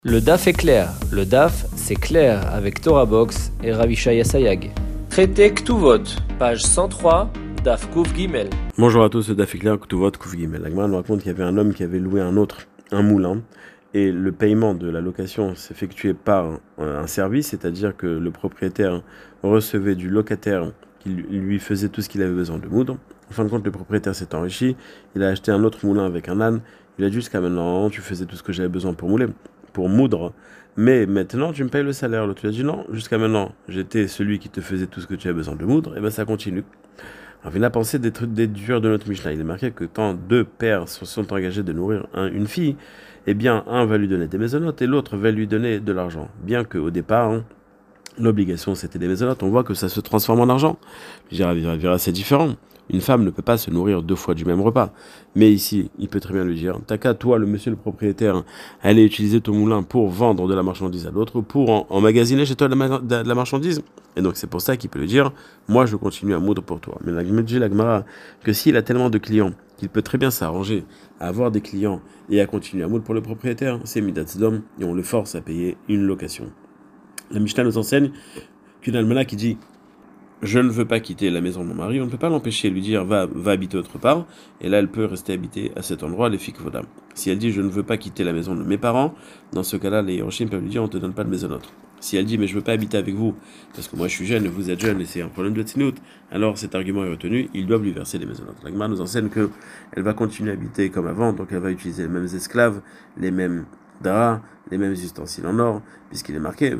Le DAF est clair. Le DAF, c'est clair avec Torah Box et Ravishaya Sayag. Traité Ktuvot, page 103, DAF Kouf Gimel. Bonjour à tous, c'est DAF est clair, Ktuvot, Kouf Gimel. La Gemara nous raconte qu'il y avait un homme qui avait loué un moulin, et le paiement de la location s'effectuait par un service, c'est-à-dire que le propriétaire recevait du locataire qui lui faisait tout ce qu'il avait besoin de moudre. En fin de compte, le propriétaire s'est enrichi, il a acheté un autre moulin avec un âne, il a dit jusqu'à maintenant, tu faisais tout ce que j'avais besoin pour moudre, mais maintenant tu me payes le salaire. L'autre lui a dit non, jusqu'à maintenant j'étais celui qui te faisait tout ce que tu avais besoin de moudre, et bien ça continue. Alors il a pensé des trucs déduire de notre Mishnah. Il est marqué que quand deux pères se sont engagés de nourrir une fille, eh bien un va lui donner des maisonnotes et l'autre va lui donner de l'argent. Bien qu'au départ, l'obligation c'était des maisonnotes, on voit que ça se transforme en argent. Je dirais, c'est différent. Une femme ne peut pas se nourrir deux fois du même repas. Mais ici, il peut très bien lui dire, t'as qu'à toi, le monsieur le propriétaire, aller utiliser ton moulin pour vendre de la marchandise à l'autre, pour emmagasiner chez toi de la marchandise. Et donc c'est pour ça qu'il peut lui dire, moi je continue à moudre pour toi. Mais me dit la Gemara que s'il a tellement de clients qu'il peut très bien s'arranger à avoir des clients et à continuer à moudre pour le propriétaire, c'est Midat Sdom et on le force à payer une location. La Mishnah nous enseigne qu'une almana qui dit je ne veux pas quitter la maison de mon mari, on ne peut pas l'empêcher, lui dire va habiter autre part, et là elle peut rester habiter à cet endroit, les fikvoda. Si elle dit je ne veux pas quitter la maison de mes parents, dans ce cas-là, les Hiroshim peuvent lui dire on ne te donne pas de maisonnote. Si elle dit mais je ne veux pas habiter avec vous, parce que moi je suis jeune et vous êtes jeune et c'est un problème de tzinout, alors cet argument est retenu, ils doivent lui verser les maisonnotes. La Gemara nous enseigne qu'elle va continuer à habiter comme avant, donc elle va utiliser les mêmes esclaves, les mêmes draps, les mêmes ustensiles en or, puisqu'il est marqué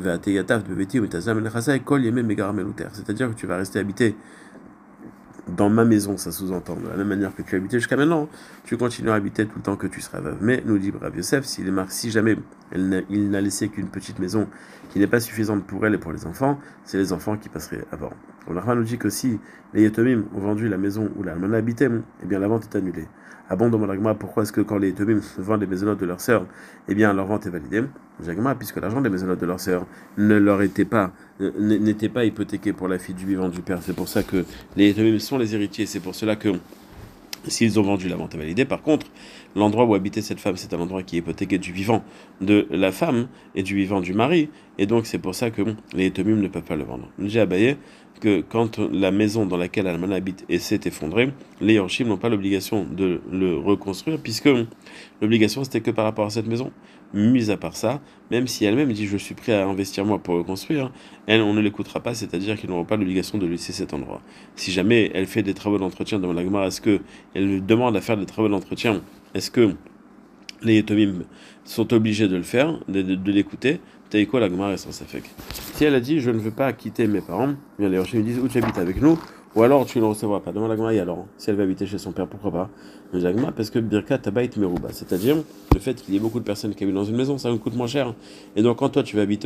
c'est-à-dire que tu vas rester habité dans ma maison, ça sous-entend de la même manière que tu habitais jusqu'à maintenant, tu continueras à habiter tout le temps que tu seras veuve. Mais nous dit Rav Yosef, si jamais il n'a laissé qu'une petite maison qui n'est pas suffisante pour elle et pour les enfants, c'est les enfants qui passeraient avant. On a nous dit que si les Yetomim ont vendu la maison où la Almana habitait, eh bien la vente est annulée. Ah bon, demande Agma, pourquoi est-ce que quand les Yetomim vendent les maisonnotes de leur sœur, eh bien leur vente est validée? Jagma, puisque l'argent des maisonnotes de leur sœur n'était pas hypothéqué pour la fille du vivant du père. C'est pour ça que les Yetomim sont les héritiers. C'est pour cela que s'ils ont vendu, la vente est validée. Par contre, l'endroit où habitait cette femme, c'est un endroit qui est hypothéqué du vivant de la femme et du vivant du mari. Et donc, c'est pour ça que les Yetomim ne peuvent pas le vendre. J'ai abayé que quand la maison dans laquelle Almana habite s'est effondrée, les Yorshim n'ont pas l'obligation de le reconstruire, puisque l'obligation c'était que par rapport à cette maison. Mis à part ça, même si elle-même dit je suis prêt à investir moi pour reconstruire, elle, on ne l'écoutera pas, c'est-à-dire qu'ils n'auront pas l'obligation de laisser cet endroit. Si jamais elle fait des travaux d'entretien dans la Gemara, est-ce qu'elle demande à faire des travaux d'entretien, est-ce que les Yetomim sont obligés de le faire, de l'écouter? T'as quoi la Gemara reste en safek. Si elle a dit je ne veux pas quitter mes parents, bien les Rochers lui disent où tu habites avec nous, ou alors tu ne le recevras pas. Demande la Gemara, alors si elle va habiter chez son père, pourquoi pas? Mais la Gemara, parce que Birkat Tabayit Meruba, c'est-à-dire le fait qu'il y ait beaucoup de personnes qui habitent dans une maison, ça nous coûte moins cher. Et donc quand toi tu vas habiter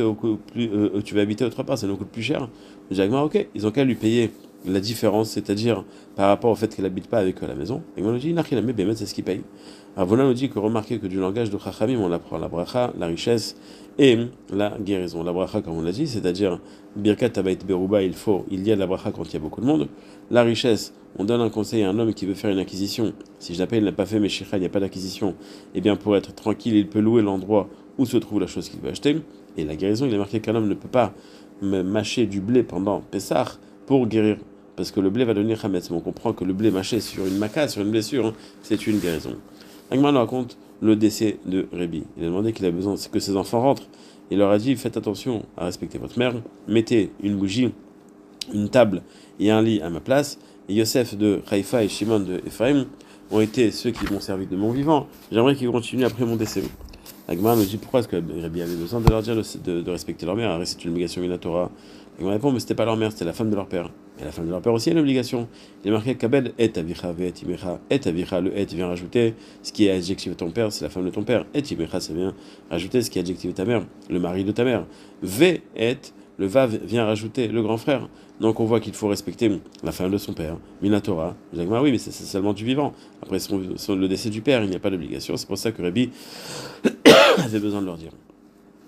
autre part, ça nous coûte plus cher. Mais la Gemara, ok, ils ont qu'à lui payer la différence, c'est-à-dire par rapport au fait qu'elle n'habite pas avec eux à la maison. Et on nous dit, c'est ce qu'il paye. Ravona nous dit que remarquez que du langage de Chachamim, on apprend la bracha, la richesse et la guérison. La bracha, comme on l'a dit, c'est-à-dire Birkat Tabayit Beruba, il y a de la bracha quand il y a beaucoup de monde. La richesse, on donne un conseil à un homme qui veut faire une acquisition. Si je l'appelle, il n'a pas fait Meshicha, il n'y a pas d'acquisition. Eh bien, pour être tranquille, il peut louer l'endroit où se trouve la chose qu'il veut acheter. Et la guérison, il est marqué qu'un homme ne peut pas mâcher du blé pendant Pessah pour guérir. Parce que le blé va devenir Hametz. Mais on comprend que le blé mâché sur une maca, sur une blessure, c'est une guérison. Agman nous raconte le décès de Rébi. Il a demandé qu'il a besoin que ses enfants rentrent. Il leur a dit faites attention à respecter votre mère, mettez une bougie, une table et un lit à ma place. Et Yosef de Haïfa et Shimon de Ephraim ont été ceux qui m'ont servi de mon vivant. J'aimerais qu'ils continuent après mon décès. Agman nous dit pourquoi est-ce que Rébi avait besoin de leur dire de respecter leur mère. C'est une obligation minatora. Agman répond mais c'était pas leur mère, c'était la femme de leur père. Et la femme de leur père aussi a une obligation. Il est marqué Kabed et avicha ve et imecha. Et avicha, le et vient rajouter ce qui est adjectif de ton père, c'est la femme de ton père. Et imecha, ça vient rajouter ce qui est adjectif de ta mère, le mari de ta mère. Ve et, le vav vient rajouter le grand frère. Donc on voit qu'il faut respecter la femme de son père. Minatora. Oui, mais c'est seulement du vivant. Après le décès du père, il n'y a pas d'obligation. C'est pour ça que Rabbi avait besoin de leur dire.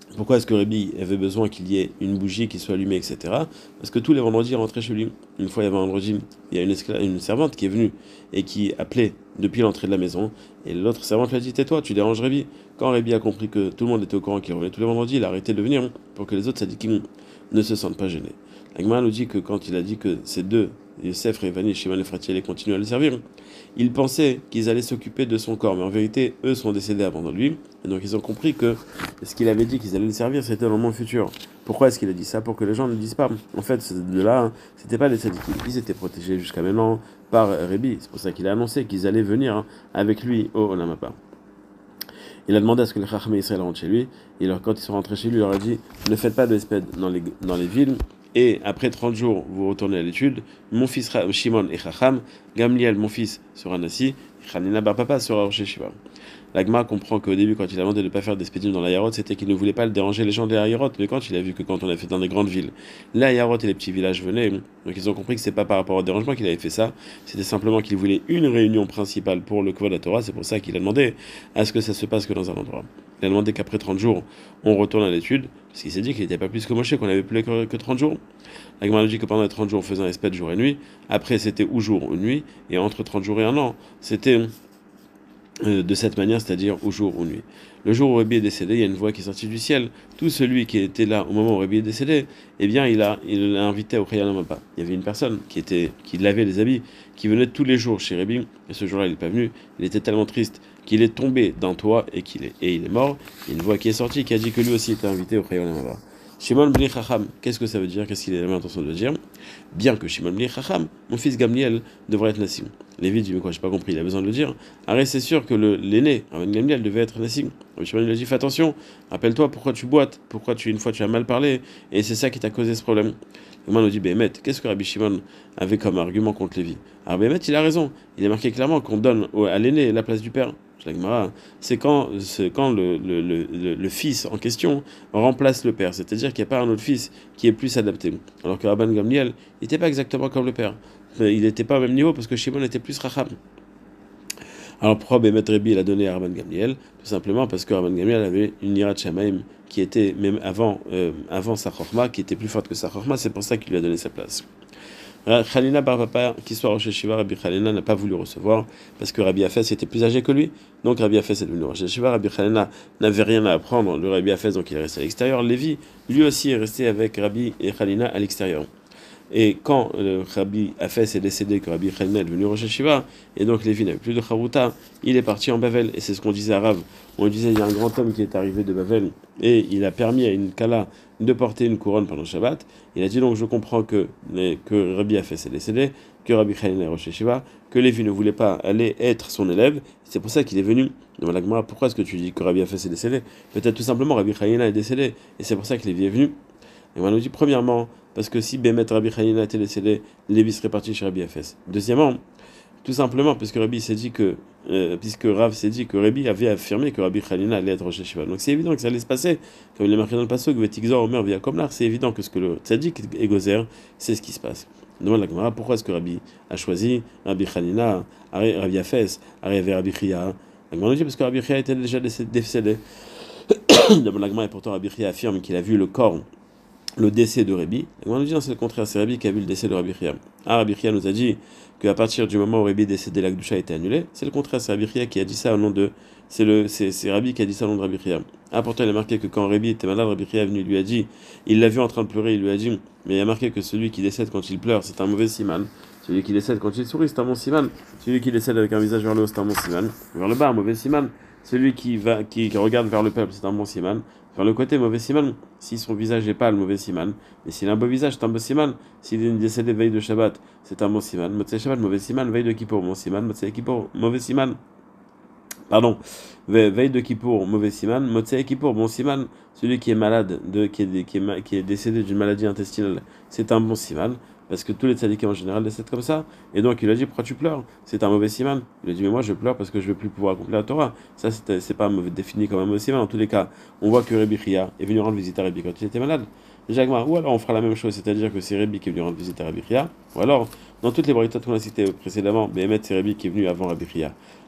Pourquoi est-ce que Rabbi avait besoin qu'il y ait une bougie qui soit allumée, etc. Parce que tous les vendredis, il rentrait chez lui. Une fois, il y avait un vendredi, il y a une servante qui est venue et qui appelait depuis l'entrée de la maison. Et l'autre servante lui a dit, tais-toi, tu déranges Rabbi. Quand Rabbi a compris que tout le monde était au courant qu'il revenait tous les vendredis, il a arrêté de venir pour que les autres sadikim ne se sentent pas gênés. La Gemara nous dit que quand il a dit que ces deux, Yosef, Révani et Shimon et Frati, allaient continuer à le servir, ils pensaient qu'ils allaient s'occuper de son corps. Mais en vérité, eux sont décédés avant de lui. Et donc ils ont compris que ce qu'il avait dit qu'ils allaient le servir, c'était dans le monde futur. Pourquoi est-ce qu'il a dit ça? Pour que les gens ne disent pas. En fait, ces deux-là, c'était pas les sadikim. Ils étaient protégés jusqu'à maintenant par Rébi. C'est pour ça qu'il a annoncé qu'ils allaient venir avec lui au Olam Haba. Il a demandé à ce que les Chacham Israël rentrent chez lui. Et quand ils sont rentrés chez lui, il leur a dit, ne faites pas de espèces dans les villes. Et après 30 jours, vous retournez à l'étude. Mon fils Shimon et Chacham, Gamliel, mon fils, sera Nassi, Hanina Bar Papa sera Rosh Yeshiva. L'Agma comprend qu'au début, quand il a demandé de ne pas faire d'espédim dans l'Ayarot, c'était qu'il ne voulait pas déranger les gens des Ayarot. Mais quand il a vu que quand on a fait dans des grandes villes, les Ayarot et les petits villages venaient, donc ils ont compris que c'est pas par rapport au dérangement qu'il avait fait ça, c'était simplement qu'il voulait une réunion principale pour le Kvod Torah. C'est pour ça qu'il a demandé à ce que ça se passe que dans un endroit. Il a demandé qu'après 30 jours, on retourne à l'étude, parce qu'il s'est dit qu'il n'était pas plus que Moshe, qu'on avait plus que 30 jours. L'Agma nous dit que pendant les 30 jours, on faisait un espèce de jour et nuit. Après, c'était ou jour ou nuit. Et entre 30 jours et un an, c'était de cette manière, c'est-à-dire au jour ou nuit. Le jour où Rabbi est décédé, il y a une voix qui est sortie du ciel. Tout celui qui était là au moment où Rabbi est décédé, eh bien, il l'a invité au Chayal Mapa. Il y avait une personne qui lavait les habits, qui venait tous les jours chez Rabbi, et ce jour-là, il n'est pas venu. Il était tellement triste qu'il est tombé d'un toit et il est mort. Il y a une voix qui est sortie qui a dit que lui aussi était invité au Chayal Mapa. Shimon Bni Chacham, qu'est-ce que ça veut dire? Qu'est-ce qu'il a l'intention de dire? Bien que Shimon Bni Chacham, mon fils Gamliel, devrait être Nassim. Lévi dit, mais quoi, j'ai pas compris, il a besoin de le dire. Arrête, c'est sûr que l'aîné, Rabban Gamliel, devait être Nassim. Shimon lui a dit, fais attention, rappelle-toi pourquoi tu boites, pourquoi une fois tu as mal parlé, et c'est ça qui t'a causé ce problème. Le nous dit, Béhémet, qu'est-ce que Rabbi Shimon avait comme argument contre Lévi? Alors Béhémet, il a raison, il a marqué clairement qu'on donne à l'aîné la place du père. C'est quand le fils en question remplace le père, c'est-à-dire qu'il n'y a pas un autre fils qui est plus adapté. Alors que Rabban Gamliel n'était pas exactement comme le père. Il n'était pas au même niveau parce que Shimon était plus Racham. Alors pourquoi Bémet Rébi l'a donné à Rabban Gamliel? Tout simplement parce que Rabban Gamliel avait une Yirat Shamaim qui était, même avant sa Chorma, qui était plus forte que sa Chorma, c'est pour ça qu'il lui a donné sa place. Khalina Bar Papa, qui soit Rosh Yeshiva, Rabbi Khalina n'a pas voulu recevoir parce que Rabbi Hafez était plus âgé que lui. Donc Rabbi Hafez est devenu Rosh Yeshiva. Rabbi Khalina n'avait rien à apprendre. Le Rabbi Hafez, donc il est resté à l'extérieur. Lévi, lui aussi, est resté avec Rabbi et Khalina à l'extérieur. Et quand le Rabbi Hafez est décédé, que Rabbi Khalina est devenu Rosh Yeshiva, et donc Lévi n'avait plus de Charuta, il est parti en Bavel. Et c'est ce qu'on disait à Rav. On disait il y a un grand homme qui est arrivé de Bavel et il a permis à une Kala de porter une couronne pendant Shabbat. Il a dit donc je comprends que Rabbi Hafez est décédé, que Rabbi Khalina est Rosh Yeshiva, que Lévi ne voulait pas aller être son élève. C'est pour ça qu'il est venu. Donc la Gemara, pourquoi est-ce que tu dis que Rabbi Hafez est décédé? Peut-être tout simplement Rabbi Khalina est décédé et c'est pour ça que Lévi est venu. Et on nous dit premièrement parce que si Bémet Rabbi Khalina était décédé, Lévi serait parti chez Rabbi Hafez. Deuxièmement, tout simplement parce que Rabbi s'est dit que puisque Rav s'est dit que Rabbi avait affirmé que Rabbi Khalina allait être Rosh Yeshiva. Donc c'est évident que ça allait se passer, comme il est marqué dans le passage, Vetigzor Omer via Komlar, c'est évident que ce que le tzaddik et Gozer, c'est ce qui se passe. On demande la Gemara, pourquoi est-ce que Rabbi a choisi Rabbi Khalina, Rabbi Hafez, Rabbi Chia? La Gemara nous dit parce que Rabbi Chia était déjà décédé. On demande la Gemara, et pourtant Rabbi Chia affirme qu'il a vu le décès de Rabbi. On nous dit non, c'est le contraire, c'est Rabbi qui a vu le décès de Rabbi Chia. Rabbi Chia nous a dit qu'à partir du moment où Rabbi est décédé, la Gdusha a été annulée. C'est le contraire, c'est Rabbi Chia qui a dit ça au nom de. C'est Rabbi qui a dit ça au nom de Rabbi Chia. Pourtant il a marqué que quand Rabbi était malade, Rabbi Chia est venu, il lui a dit, il l'a vu en train de pleurer, il lui a dit, mais il a marqué que celui qui décède quand il pleure, c'est un mauvais siman. Celui qui décède quand il sourit, c'est un bon siman. Celui qui décède avec un visage vers le haut, c'est un bon siman. Vers le bas, un mauvais siman. Celui qui regarde vers le peuple, c'est un bon siman. Vers le côté, mauvais siman. Si son visage n'est pas le mauvais siman, mais s'il a un beau visage, c'est un beau siman. S'il est décédé veille de Shabbat, c'est un bon siman. Motzei Shabbat, mauvais siman. Veille de Kippour, bon siman. Motzei Kippour, mauvais siman. Pardon. Veille de Kippour, mauvais siman. Motzei Kippour, bon siman. Celui qui est malade, qui est décédé d'une maladie intestinale, c'est un bon siman. Parce que tous les tzadikim en général décèdent comme ça. Et donc il lui a dit, pourquoi tu pleures? C'est un mauvais siman. Il lui a dit, mais moi je pleure parce que je ne vais plus pouvoir accomplir la Torah. Ça, c'est pas défini comme un mauvais siman. En tous les cas, on voit que Rabbi Chia est venu rendre visite à Rabbi quand il était malade. Ou alors on fera la même chose, c'est-à-dire que c'est Rabbi qui est venu rendre visite à Rabbi Chia. Ou alors, dans toutes les baritas qu'on a citées précédemment, Béhémet, c'est Rabbi qui est venu avant Rabbi Chia.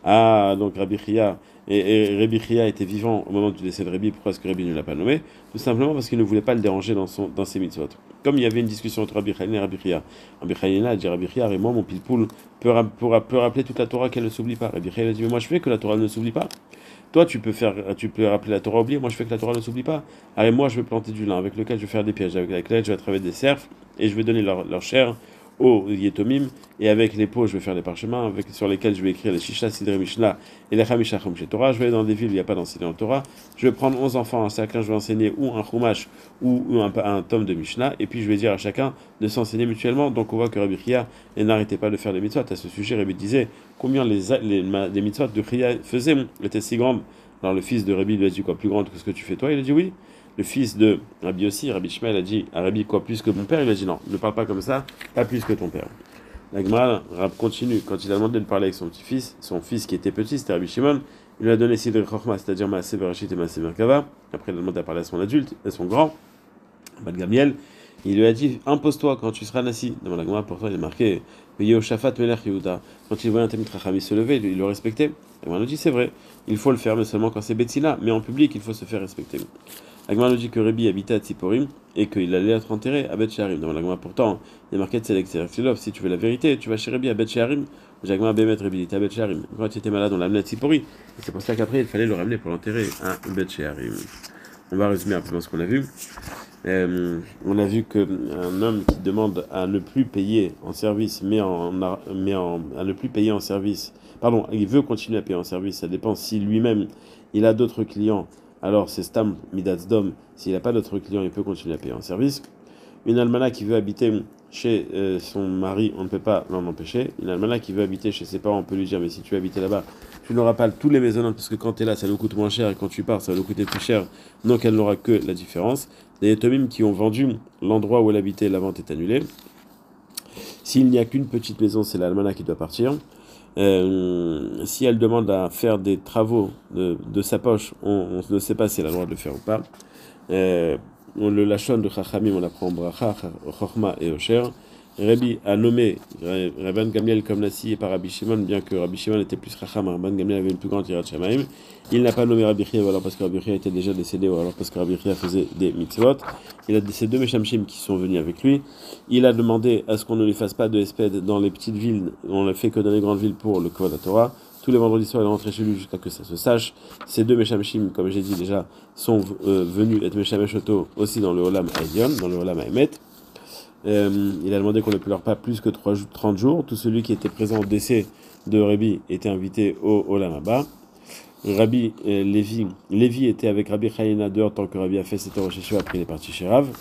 Ah, donc Rabbi Chia, et Rabbi Chia était vivant au moment du décès de Rabbi. Pourquoi est-ce que Rabbi ne l'a pas nommé? Tout simplement parce qu'il ne voulait pas le déranger dans ses mitzvot. Comme il y avait une discussion entre Rabbi Chanina et Rabbi Chia, Rabbi Chanina a dit Rabbi Chia, et moi, mon pilpoul peut rappeler toute la Torah qu'elle ne s'oublie pas. Rabbi Chia a dit, mais moi je fais que la Torah ne s'oublie pas. Toi, tu peux rappeler la Torah oubliée, moi je fais que la Torah ne s'oublie pas. Allez, moi je vais planter du lin avec lequel je vais faire des pièges, avec lequel je vais travailler des cerfs, et je vais donner leur chair aux Yetomim, et avec les pots, je vais faire des parchemins sur lesquels je vais écrire les Shisha, Sidre, Mishnah et les Hamisha Chumshe Torah. Je vais aller dans des villes où il n'y a pas d'enseignant en Torah. Je vais prendre 11 enfants, chacun je vais enseigner ou un Chumash ou un tome de Mishnah, et puis je vais dire à chacun de s'enseigner mutuellement. Donc on voit que Rabbi Chia n'arrêtait pas de faire des mitzvot. À ce sujet, Rabbi disait combien les mitzvot de Chia faisaient étaient si grandes. Alors le fils de Rabbi lui a dit quoi, plus grande que ce que tu fais toi? Il a dit oui. Le fils de Rabbi aussi, Rabbi Shmuel, a dit à Rabbi quoi, plus que mon père? Il a dit non, ne parle pas comme ça, pas plus que ton père. La Gemara continue, quand il a demandé de parler avec son petit-fils, son fils qui était petit, c'était Rabbi Shimon, il lui a donné Sidre Chochma, c'est-à-dire Maaseh Bereshit et Maaseh Merkava. Après il a demandé à parler à son adulte, à son grand, Bad Gamiel. Il lui a dit impose-toi quand tu seras nassi. Dans la Gemara, pourtant il est marqué Yehoshaphat Melech Yehuda. Quand il voyait un Talmid Chacham se lever, il le respectait. La Gemara nous dit c'est vrai, il faut le faire, mais seulement quand c'est Betsina, mais en public il faut se faire respecter. La Gemara nous dit que Rabbi habitait à Tziporim et qu'il allait être enterré à Beth Shearim. Dans la Gemara, pourtant, il est marqué de Tzedek Tzedek. Si tu veux la vérité, tu vas chez Rabbi à Beth Shearim. La Gemara Bémet Rabbi il était à Beth Shearim. Quand il était malade, on l'a amené à Tzipori. Et c'est pour ça qu'après, il fallait le ramener pour l'enterrer à Beth Shearim. On va résumer rapidement ce qu'on a vu. On a vu qu'un homme qui demande à ne plus payer en service, à ne plus payer en service, pardon, il veut continuer à payer en service, ça dépend si lui-même il a d'autres clients, alors c'est Stam Midatzdom, s'il n'a pas d'autres clients, il peut continuer à payer en service. Une almana qui veut habiter chez son mari, on ne peut pas l'en empêcher. Une almana qui veut habiter chez ses parents, on peut lui dire, mais si tu veux habiter là-bas, tu n'auras pas tous les maisons, parce que quand tu es là, ça nous coûte moins cher, et quand tu pars, ça va nous coûter plus cher, donc elle n'aura que la différence. Les Yetomim qui ont vendu l'endroit où elle habitait, la vente est annulée. S'il n'y a qu'une petite maison, c'est l'almana qui doit partir. Si elle demande à faire des travaux de sa poche, on ne sait pas si elle a le droit de le faire ou pas. Le lachon de Chachamim, on apprend Bracha, Chochma et Osher. Rabbi a nommé Rabban Gamliel comme Nassi et par Rabbi Shimon, bien que Rabbi Shimon était plus Chacham, Rabban Gamliel avait une plus grande Yirat Shamayim. Il n'a pas nommé Rabbi Chia, ou alors parce que Rabbi Chia était déjà décédé, ou alors parce que Rabbi Chia faisait des mitzvot. Il a ces deux Meshamshim qui sont venus avec lui. Il a demandé à ce qu'on ne lui fasse pas de espède dans les petites villes, on ne fait que dans les grandes villes pour le Kvod Torah. Tous les vendredis soirs, il est rentré chez lui jusqu'à que ça se sache. Ces deux Meshamshim, comme j'ai dit déjà, sont venus être Meshamesh Oto aussi dans le Olam Ayon, dans le Olam Haemet. Il a demandé qu'on ne pleure pas plus que 30 jours. Tout celui qui était présent au décès de Rabbi était invité au Olam Haba. Rabbi Lévi était avec Rabbi Chanina dehors tant que Rabbi a fait ses Torah chez après il est parti chez Rav.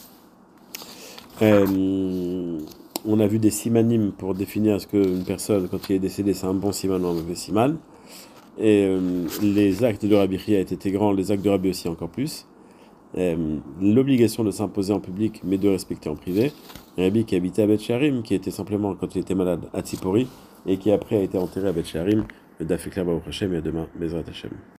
On a vu des simanim pour définir ce qu'une personne, quand il est décédé, c'est un bon siman ou un mauvais siman. Et les actes de Rabbi Chia étaient grands, les actes de Rabbi aussi encore plus. L'obligation de s'imposer en public, mais de respecter en privé. Rabbi qui habitait à Beth Shearim, qui était simplement, quand il était malade, à Tzipori, et qui après a été enterré à Beth Shearim. Le Daf Ekler Baruch Hashem, et à demain, Bezrat Hashem.